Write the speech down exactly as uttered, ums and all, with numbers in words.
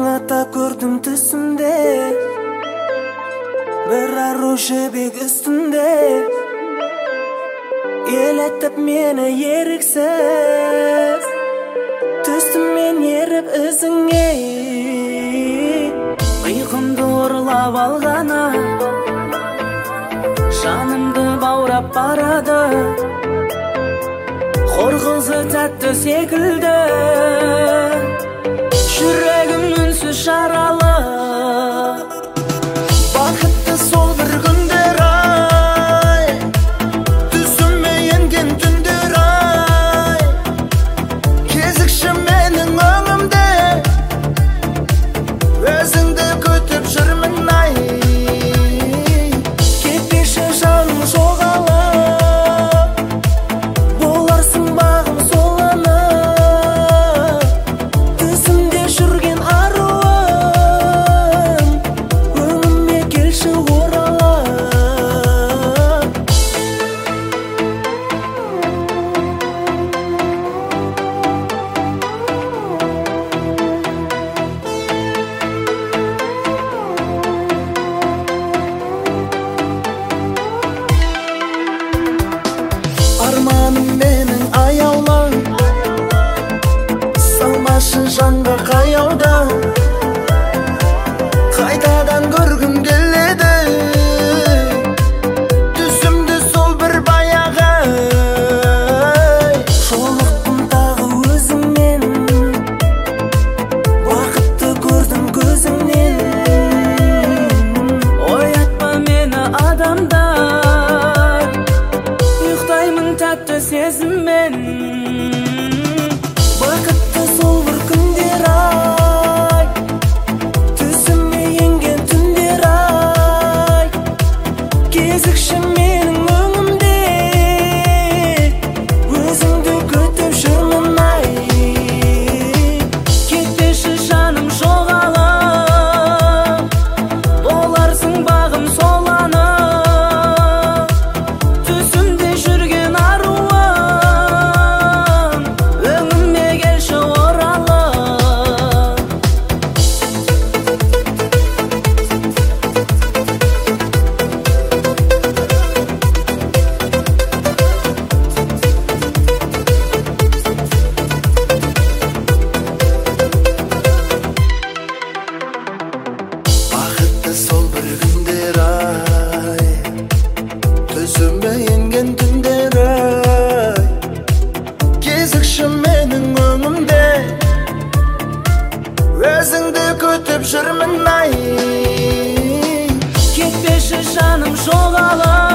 аңлата көрдім түсімде, бір ару жібек үстінде елетіп мені еріксіз, түстім мен еріп ізіңе. Ұйқымды ұрлап алғаны, жанымды баурап барады, қорқылсы тәтті секілді, жүрегім үнсіз жаралы. Бақытты сол бір күндер ай, түсіме енген түндер ай, кезікші менің өңімде, өзіңді күтіп жүрмін ай. Кетпеші жаным жоғалып, боларсың бағым соланып, түсімде жүрген аруым, өңіме келші оралып. Арманым менің аяулан, салмашы жанға қаяуда, қайтадан көргім келеді, түсімді сол бір баяғы. Жолықтым тағы өзіңмен, бақытты көрдім көзіңнен. Оятпа мені адамдар, ұйықтаймын тәтті сезіммен. Бақытты сол бір күндер ай, түсіме енген түндер ай, кезікші менің өңімде, өзіңді күтіп жүрмін ай. Кетпеші жаным жоғалып, боларсың бағым соланып, түсімде жүрген аруым, өңіме келші оралып. Бақытты сол бір күндер ай, түсіме енген түндер ай, кезікші менің өңімде, өзіңді күтіп жүрмін ай. Кетпеші жаным жоғалып,